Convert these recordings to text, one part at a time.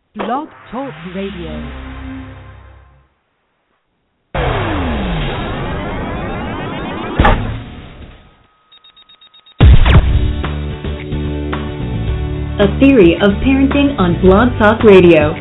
Blog Talk Radio. A Theory of Parenting on Blog Talk Radio.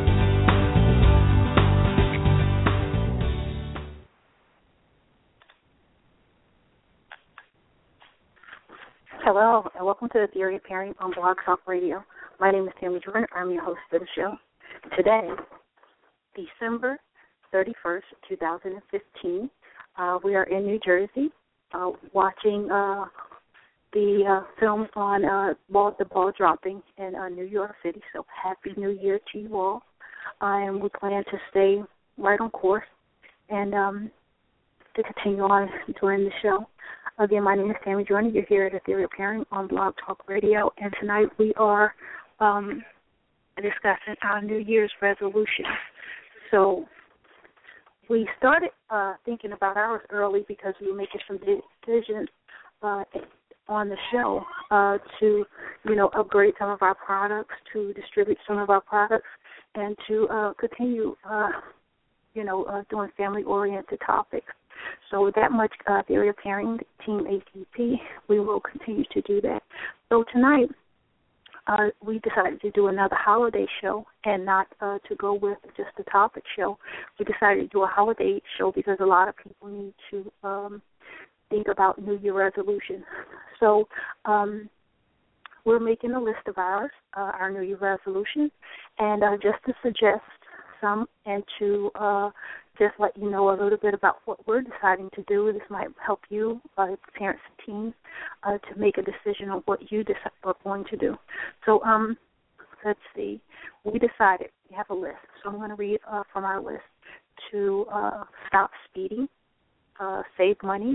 Hello, and welcome to the Theory of Parenting on Blog Talk Radio. My name is Tammy Jordan. I'm your host for the show. Today, December 31st, 2015, we are in New Jersey watching the film on the ball dropping in New York City. So Happy New Year to you all. And we plan to stay right on course and to continue on during the show. Again, my name is Tammy Jordan. You're here at the Theory of Parenting on Blog Talk Radio. And tonight we are discussing our New Year's resolutions. So we started thinking about ours early because we were making some decisions on the show to, upgrade some of our products, to distribute some of our products, and to continue, doing family-oriented topics. So with that much Theory of Parenting, Team ATP, we will continue to do that. So tonight, we decided to do another holiday show and not to go with just a topic show. We decided to do a holiday show because a lot of people need to think about New Year resolution. So we're making a list of our New Year resolutions, and just to suggest some and to just let you know a little bit about what we're deciding to do. This might help you, parents and teens, to make a decision on what you are going to do. So let's see. We decided, we have a list, so I'm going to read from our list, to stop speeding, save money,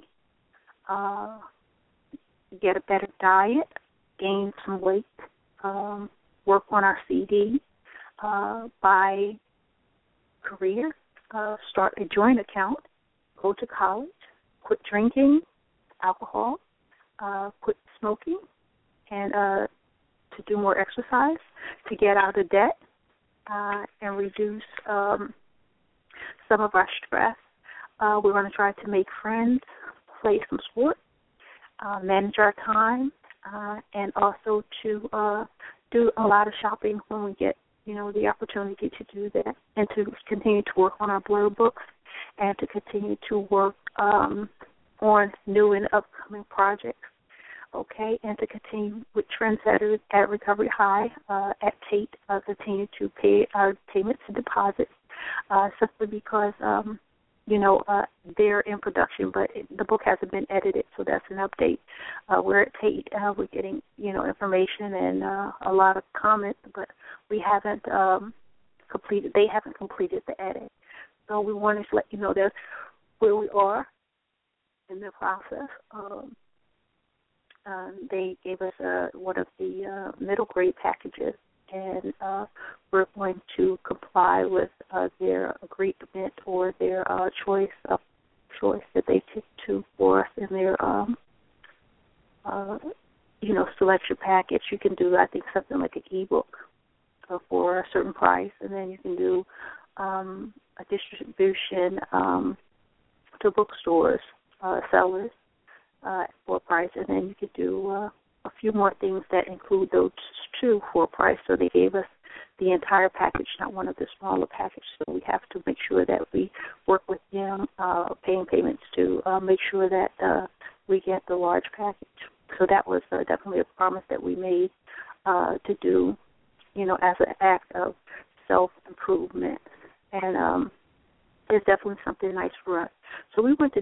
get a better diet, gain some weight, work on our CD, buy career, start a joint account, go to college, quit drinking alcohol, quit smoking, and to do more exercise, to get out of debt, and reduce some of our stress. We're going to try to make friends, play some sport, manage our time, and also to do a lot of shopping when we get the opportunity to do that, and to continue to work on our blurb books, and to continue to work on new and upcoming projects, okay, and to continue with Trendsetters at Recovery High at Tate, continue to pay our payments and deposits, simply because, they're in production, but the book hasn't been edited, so that's an update. We're at Tate, we're getting, information and a lot of comments, but we haven't they haven't completed the edit. So we wanted to let you know that's where we are in the process. They gave us one of the middle grade packages, and we're going to comply with their agreement or their choice that they picked for us in their selection package. You can do, I think, something like an ebook for a certain price, and then you can do a distribution to bookstores, sellers, for a price, and then you could do a few more things that include those two for a price. So they gave us the entire package, not one of the smaller packages. So we have to make sure that we work with them, paying payments to make sure that we get the large package. So that was definitely a promise that we made to do, as an act of self-improvement. And it's definitely something nice for us. So we went to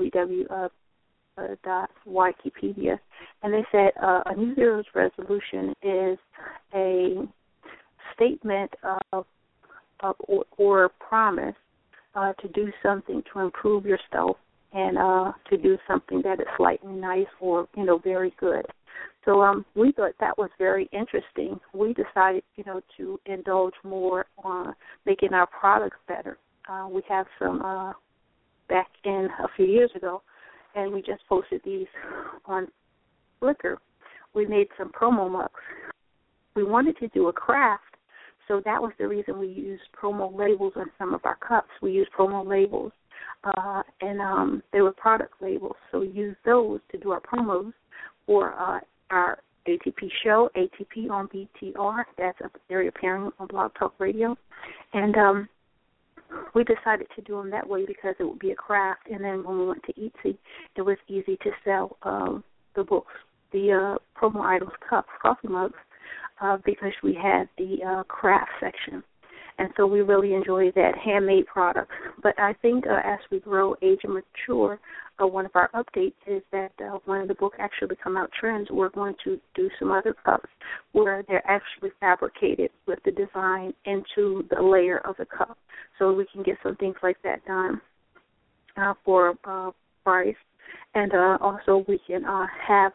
Wikipedia, and they said a New Year's resolution is a statement of or promise to do something to improve yourself and to do something that is slightly nice or very good. So we thought that was very interesting. We decided to indulge more on making our products better. We have some back in a few years ago, and we just posted these on Flickr. We made some promo mugs. We wanted to do a craft, so that was the reason we used promo labels on some of our cups. We used promo labels, and they were product labels. So we used those to do our promos for our ATP show, ATP on BTR. That's Ethereal Parenting on Blog Talk Radio. And we decided to do them that way because it would be a craft. And then when we went to Etsy, it was easy to sell the books, the Promo Idols cups, coffee mugs, because we had the craft section. And so we really enjoy that handmade product. But I think as we grow, age, and mature, one of our updates is that when the book actually come out trends, we're going to do some other cups where they're actually fabricated with the design into the layer of the cup. So we can get some things like that done for price. And also we can have,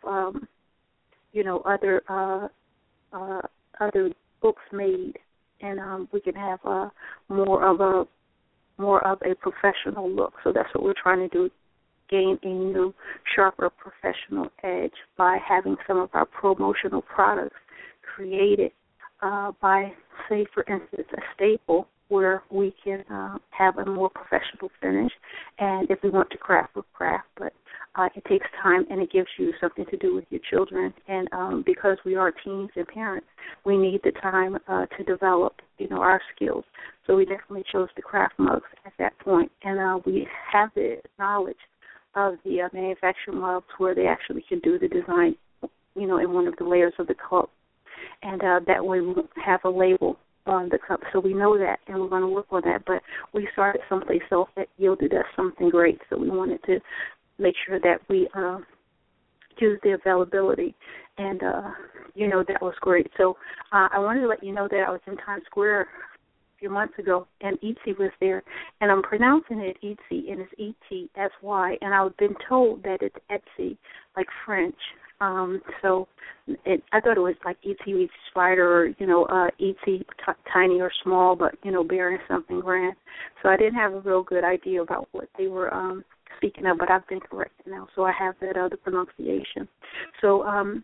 other books made, and we can have more of a professional look. So that's what we're trying to do, gain a new, sharper professional edge by having some of our promotional products created by, say, for instance, a staple where we can have a more professional finish. And if we want to craft, we'll craft, but it takes time, and it gives you something to do with your children. And because we are teens and parents, we need the time to develop, our skills. So we definitely chose the craft mugs at that point. And we have the knowledge of the manufacturing mugs where they actually can do the design, in one of the layers of the cup. And that way we won't have a label on the cup. So we know that, and we're going to work on that. But we started someplace else that yielded us something great, so we wanted to make sure that we use the availability. And, that was great. So I wanted to let you know that I was in Times Square a few months ago, and Etsy was there. And I'm pronouncing it Etsy, and it's E-T-S-Y. And I've been told that it's Etsy, like French. So I thought it was like E.T. Spider, or, E.T. tiny or small, but, bearing something grand. So I didn't have a real good idea about what they were speaking of, but I've been corrected now, so I have that other pronunciation. So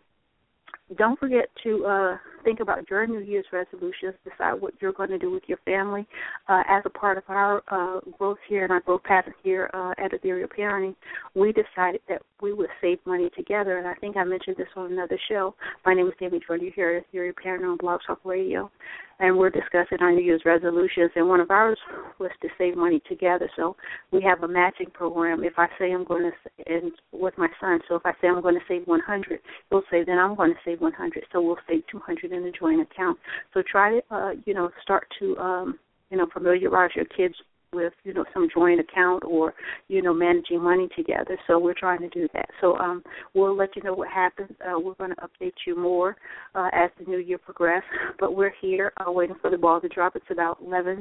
don't forget to think about your New Year's resolutions, decide what you're going to do with your family. As a part of our growth here and our growth pattern here at Ethereal Parenting, we decided that we would save money together, and I think I mentioned this on another show. My name is Tammy Jordan. You're here at Ethereal Parenting on Blog Talk Radio, and we're discussing our New Year's resolutions, and one of ours was to save money together. So we have a matching program. If I say I'm going to, and with my son, so if I say I'm going to save 100, he'll say then I'm going to save 100. So we'll save 200 in a joint account. So try to, start to, familiarize your kids with, some joint account or, managing money together. So we're trying to do that. So we'll let you know what happens. We're going to update you more as the new year progresses. But we're here waiting for the ball to drop. It's about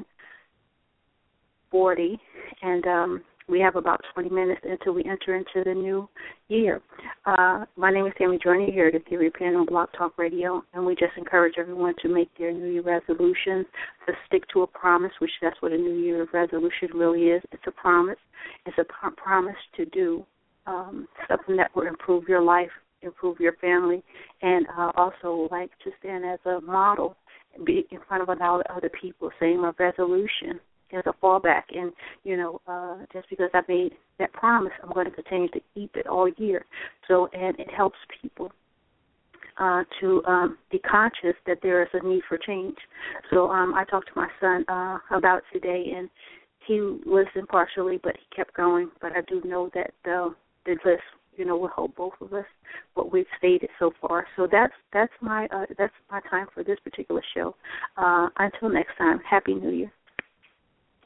11:40, and we have about 20 minutes until we enter into the new year. My name is Tammy Jordan here at Ethereal Parenting on Blog Talk Radio, and we just encourage everyone to make their New Year resolutions, to stick to a promise, which that's what a New Year resolution really is. It's a promise. It's a promise to do something that will improve your life, improve your family, and also like to stand as a model and be in front of a lot of other people saying my resolution as a fallback, and just because I made that promise, I'm going to continue to keep it all year. So, and it helps people to be conscious that there is a need for change. So I talked to my son about it today, and he listened partially, but he kept going. But I do know that the list, will help both of us, what we've stated so far. So that's my time for this particular show. Until next time, Happy New Year.